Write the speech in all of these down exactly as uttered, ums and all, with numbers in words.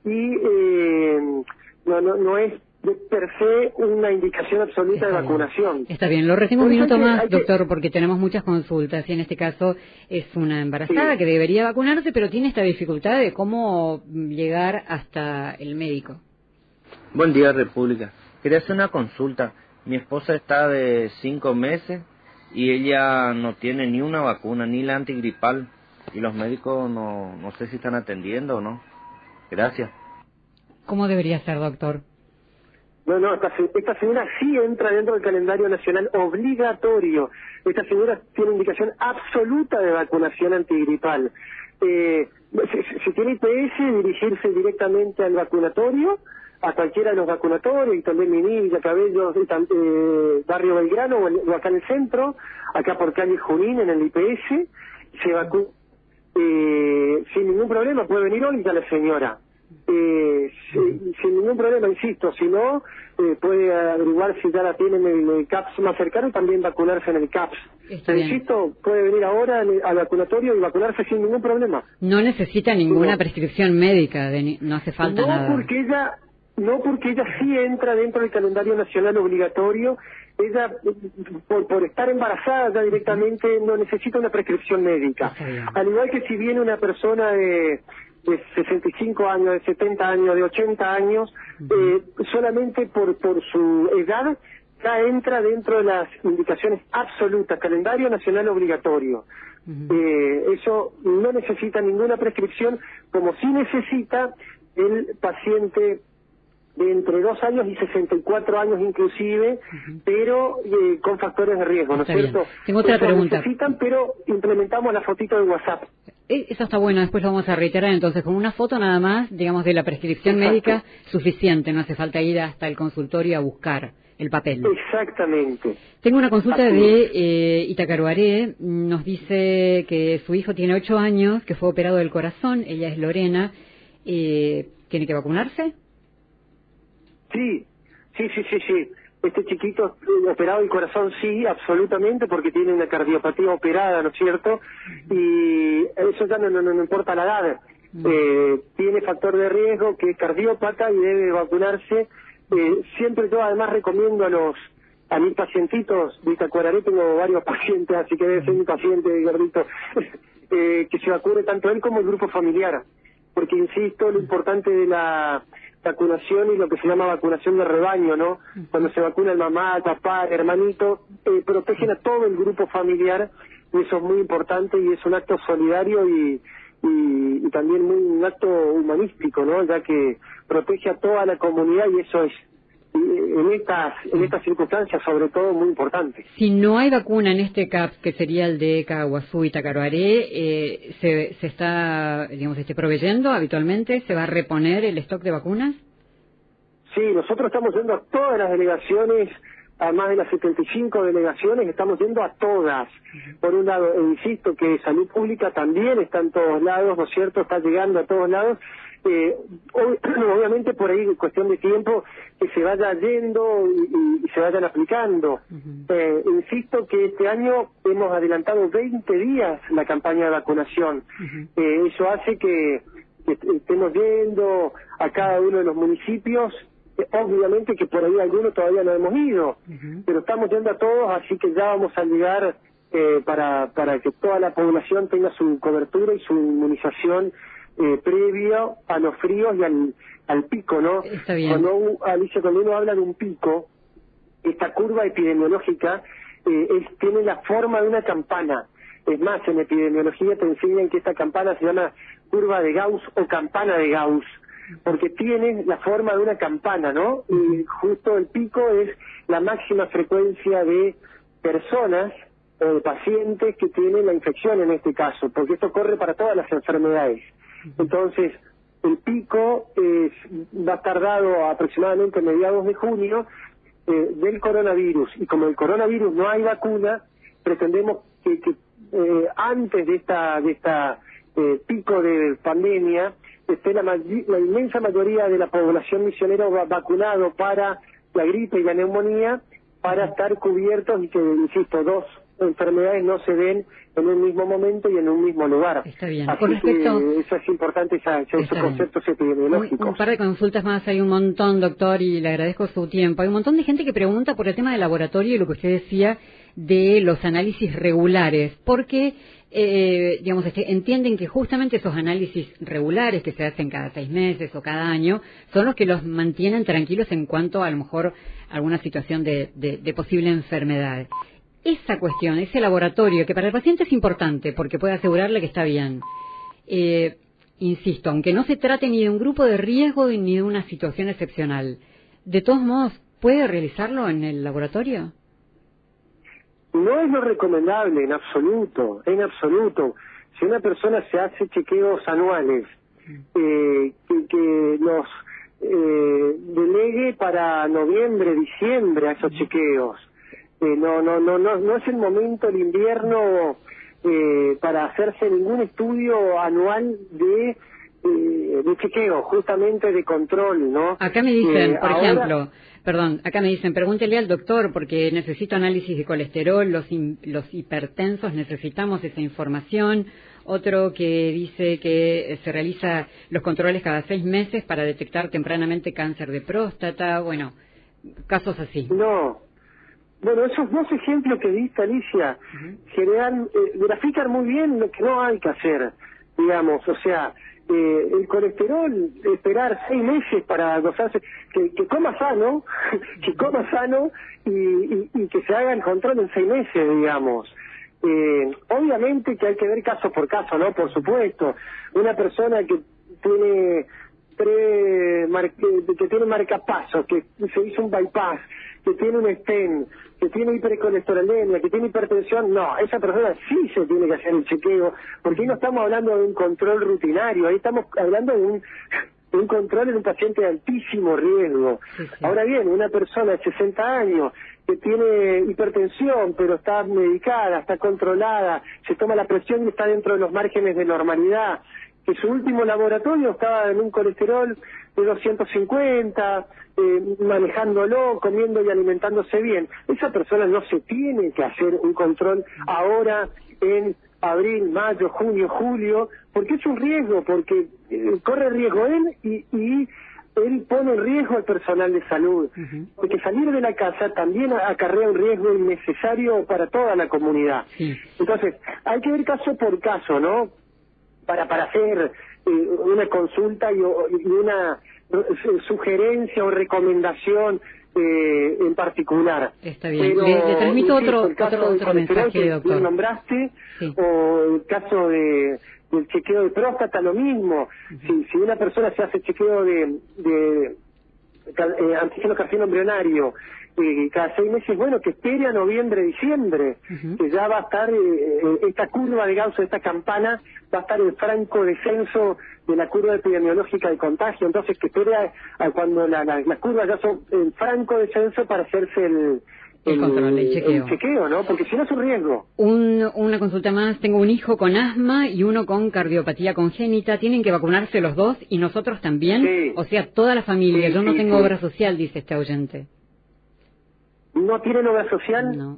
y eh, no, no, no es de per se una indicación absoluta Está de bien. vacunación. Está bien, lo recibo un Por eso minuto hay que- más, hay que- doctor, porque tenemos muchas consultas y en este caso es una embarazada Sí. que debería vacunarse, pero tiene esta dificultad de cómo llegar hasta el médico. Buen día, República. Quería hacer una consulta. Mi esposa está de cinco meses y ella no tiene ni una vacuna, ni la antigripal. Y los médicos no, no sé si están atendiendo o no. Gracias. ¿Cómo debería ser, doctor? No, no, esta, se- esta señora sí entra dentro del calendario nacional obligatorio. Esta señora tiene indicación absoluta de vacunación antigripal. Eh, si, si- si tiene I P S, dirigirse directamente al vacunatorio, a cualquiera de los vacunatorios, y también Minilla, Cabello, y tam- eh, Barrio Belgrano, o, el- o acá en el centro, acá por calle Junín, en el I P S, se vacuna eh, sin ningún problema, puede venir hoy ya la señora. Eh, si- sin ningún problema, insisto, si no, eh, puede averiguar si ya la tienen en el C A P S más cercano y también vacunarse en el C A P S. Está Pero bien. insisto, puede venir ahora al al vacunatorio y vacunarse sin ningún problema. No necesita ninguna No. prescripción médica, de ni- no hace falta no nada. porque ella no porque ella sí entra dentro del calendario nacional obligatorio. Ella por, por estar embarazada ya directamente no necesita una prescripción médica, Está bien. al igual que si viene una persona de, de sesenta y cinco años, de setenta años, de ochenta años, eh, solamente por por su edad ya entra dentro de las indicaciones absolutas, calendario nacional obligatorio. Ujú. Eh, eso no necesita ninguna prescripción, como sí necesita el paciente de entre dos años y sesenta y cuatro años inclusive, Ujú. pero eh, con factores de riesgo, ¿no es Está bien. cierto? Tengo otra Eso pregunta. necesitan, pero implementamos la fotito de WhatsApp. Eh, Eso está bueno, después lo vamos a reiterar entonces con una foto nada más, digamos, de la prescripción Exacto. médica suficiente, no hace falta ir hasta el consultorio a buscar el papel. Exactamente. Tengo una consulta Así de eh, Itacaruaré, nos dice que su hijo tiene ocho años, que fue operado del corazón, ella es Lorena, eh, ¿tiene que vacunarse? Sí, sí, sí, sí, sí. Este chiquito eh, operado del corazón, sí, absolutamente, porque tiene una cardiopatía operada, ¿no es cierto? Y eso ya no, no, no importa la edad. Mm. Eh, tiene factor de riesgo, que es cardiópata y debe vacunarse. Eh, siempre yo además recomiendo a los a mis pacientitos de Itacuararé, tengo varios pacientes, así que debe ser mi paciente, gordito, eh, que se vacune tanto él como el grupo familiar. Porque, insisto, lo importante de la vacunación y lo que se llama vacunación de rebaño, ¿no? Cuando se vacuna el mamá, el papá, el hermanito, eh, protegen a todo el grupo familiar y eso es muy importante y es un acto solidario y, y, y también muy un acto humanístico, ¿no? Ya que protege a toda la comunidad y eso es y en estas en estas circunstancias sobre todo muy importante. Si no hay vacuna en este C A P S, que sería el de Caguazú y Itacaruaré, eh, ¿se, se está, digamos, este, proveyendo habitualmente? ¿Se va a reponer el stock de vacunas? Sí, nosotros estamos yendo a todas las delegaciones, a más de las setenta y cinco delegaciones, estamos yendo a todas. Por un lado, e insisto que Salud Pública también está en todos lados, ¿no es cierto? Está llegando a todos lados. Eh, ob obviamente por ahí cuestión de tiempo que se vaya yendo y, y, y se vayan aplicando. Uh-huh. Eh, insisto que este año hemos adelantado veinte días la campaña de vacunación. Uh-huh. Eh, eso hace que, que estemos yendo a cada uno de los municipios. Eh, obviamente que por ahí algunos todavía no hemos ido, Uh-huh. pero estamos yendo a todos, así que ya vamos a llegar eh, para, para que toda la población tenga su cobertura y su inmunización eh, previo a los fríos y al, al pico, ¿no? Está bien. Cuando, un- Alicia, cuando uno habla de un pico, esta curva epidemiológica eh, es, tiene la forma de una campana. Es más, en epidemiología te enseñan que esta campana se llama curva de Gauss o campana de Gauss, porque tiene la forma de una campana, ¿no? Y justo el pico es la máxima frecuencia de personas o de pacientes que tienen la infección en este caso, porque esto corre para todas las enfermedades. Entonces, el pico es, va a estar dado aproximadamente a mediados de junio eh, del coronavirus, y como el coronavirus no hay vacuna, pretendemos que, que eh, antes de esta de esta eh, pico de pandemia esté la, la inmensa mayoría de la población misionera va, vacunado para la gripe y la neumonía, para estar cubiertos y que, insisto, dos enfermedades no se den en un mismo momento y en un mismo lugar. Está bien. Así Con respecto... que eso es importante, esa, esos conceptos epidemiológicos. Un, un par de consultas más, hay un montón, doctor, y le agradezco su tiempo. Hay un montón de gente que pregunta por el tema del laboratorio y lo que usted decía de los análisis regulares, porque, eh, digamos, este, entienden que justamente esos análisis regulares que se hacen cada seis meses o cada año son los que los mantienen tranquilos en cuanto a, a lo mejor alguna situación de, de, de posible enfermedad. Esa cuestión, ese laboratorio, que para el paciente es importante porque puede asegurarle que está bien, eh, insisto, aunque no se trate ni de un grupo de riesgo ni de una situación excepcional, de todos modos, ¿puede realizarlo en el laboratorio? No es lo recomendable en absoluto, en absoluto. Si una persona se hace chequeos anuales, eh, que, que los eh, delegue para noviembre, diciembre a esos chequeos. Eh, no, no, no, no, no es el momento, el invierno, eh, para hacerse ningún estudio anual de, eh, de chequeo, justamente de control, ¿no? Acá me dicen, eh, por ahora... ejemplo, perdón, acá me dicen, pregúntele al doctor porque necesito análisis de colesterol, los, in, los hipertensos, necesitamos esa información. Otro que dice que se realiza los controles cada seis meses para detectar tempranamente cáncer de próstata, bueno, casos así. No. Bueno, esos dos ejemplos que diste, Alicia, uh-huh. generan, eh, grafican muy bien lo que no hay que hacer, digamos, o sea, eh, el colesterol, esperar seis meses para gozarse, que, que coma sano, que coma sano y, y, y que se haga el control en seis meses, digamos. Eh, obviamente que hay que ver caso por caso, ¿no? Por supuesto, una persona que tiene pre, mar, que, que tiene marcapasos, que se hizo un bypass, que tiene un stent, que tiene hipercolesterolemia, que tiene hipertensión, no, esa persona sí se tiene que hacer el chequeo, porque ahí no estamos hablando de un control rutinario, ahí estamos hablando de un, de un control en un paciente de altísimo riesgo. Sí, sí. Ahora bien, una persona de sesenta años que tiene hipertensión, pero está medicada, está controlada, se toma la presión y está dentro de los márgenes de normalidad, que su último laboratorio estaba en un colesterol de doscientos cincuenta, eh, manejándolo, comiendo y alimentándose bien. Esa persona no se tiene que hacer un control ahora en abril, mayo, junio, julio, porque es un riesgo, porque eh, corre riesgo él y, y él pone en riesgo al personal de salud. Uh-huh. Porque salir de la casa también acarrea un riesgo innecesario para toda la comunidad. Sí. Entonces, hay que ver caso por caso, ¿no? Para, para hacer eh, una consulta y, y una sugerencia o recomendación eh, en particular. Está bien. Pero, le, le transmito insisto, otro, el caso otro, otro mensaje, que doctor. Lo nombraste, sí. O el caso de del chequeo de próstata, lo mismo. Uh-huh. Si, si una persona se hace chequeo de, de eh, antígeno carcinoma embrionario eh, cada seis meses, bueno, que espere a noviembre, diciembre, uh-huh. que ya va a estar eh, esta curva de Gauss, esta campana, va a estar en franco descenso de la curva epidemiológica de contagio, entonces que espere a, a cuando la, la, las curvas ya son en franco descenso para hacerse el El, el control, el chequeo. El chequeo, ¿no? Porque si no es un riesgo. Un, una consulta más. Tengo un hijo con asma y uno con cardiopatía congénita. ¿Tienen que vacunarse los dos y nosotros también? Sí. O sea, toda la familia. Sí, Yo no sí, tengo sí. obra social, dice este oyente. ¿No tienen obra social? No.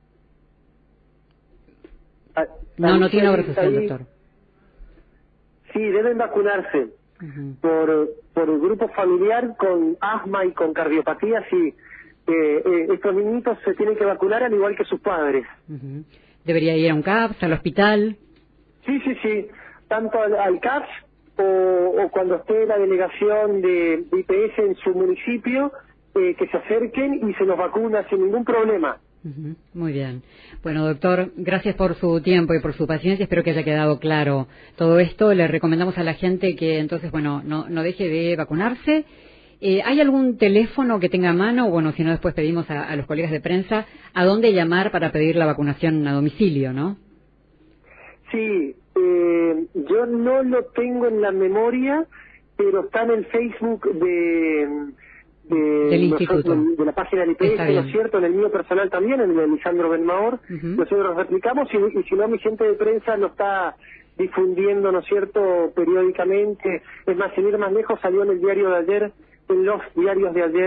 Ah, no, no tiene obra social, ahí, doctor. Sí, deben vacunarse. Uh-huh. Por, por el grupo familiar con asma y con cardiopatía, sí. Eh, eh, estos niñitos se tienen que vacunar al igual que sus padres. Uh-huh. ¿Debería ir a un C A P S, al hospital? Sí, sí, sí, tanto al, al C A P S o, o cuando esté la delegación de, de I P S en su municipio, eh, que se acerquen y se los vacuna sin ningún problema. Uh-huh. Muy bien. Bueno, doctor, gracias por su tiempo y por su paciencia. Espero que haya quedado claro todo esto. Le recomendamos a la gente que entonces, bueno, no, no deje de vacunarse. Eh, ¿Hay algún teléfono que tenga a mano? Bueno, si no, después pedimos a, a los colegas de prensa a dónde llamar para pedir la vacunación a domicilio, ¿no? Sí, eh, yo no lo tengo en la memoria, pero está en el Facebook de, de, del instituto. Nosotros, de la página del I P S, ¿no es cierto? En el mío personal también, en el de Lisandro Benmaor. Uh-huh. Nosotros lo replicamos y, y si no, mi gente de prensa lo está difundiendo, ¿no es cierto?, periódicamente. Es más, sin ir más lejos, salió en el diario de ayer, en los diarios de ayer,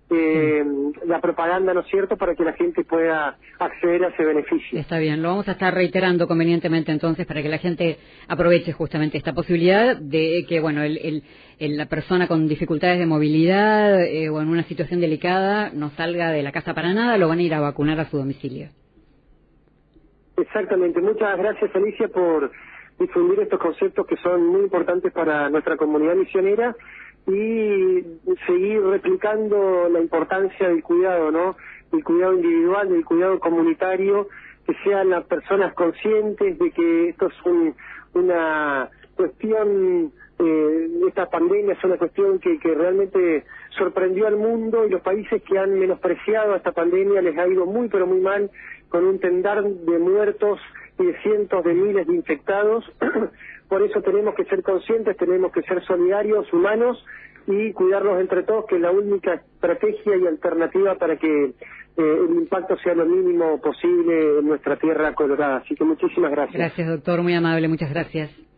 eh, la propaganda, ¿no es cierto?, para que la gente pueda acceder a ese beneficio. Está bien, lo vamos a estar reiterando convenientemente entonces para que la gente aproveche justamente esta posibilidad de que, bueno, el, el, el, la persona con dificultades de movilidad eh, o en una situación delicada no salga de la casa para nada, lo van a ir a vacunar a su domicilio. Exactamente. Muchas gracias, Alicia, por difundir estos conceptos que son muy importantes para nuestra comunidad misionera y seguir replicando la importancia del cuidado, ¿no? El cuidado individual, del cuidado comunitario, que sean las personas conscientes de que esto es un, una cuestión, eh, esta pandemia es una cuestión que, que realmente sorprendió al mundo, y los países que han menospreciado a esta pandemia les ha ido muy pero muy mal, con un tendar de muertos y de cientos de miles de infectados. Por eso tenemos que ser conscientes, tenemos que ser solidarios, humanos, y cuidarnos entre todos, que es la única estrategia y alternativa para que eh, el impacto sea lo mínimo posible en nuestra tierra colorada. Así que muchísimas gracias. Gracias, doctor, muy amable, muchas gracias.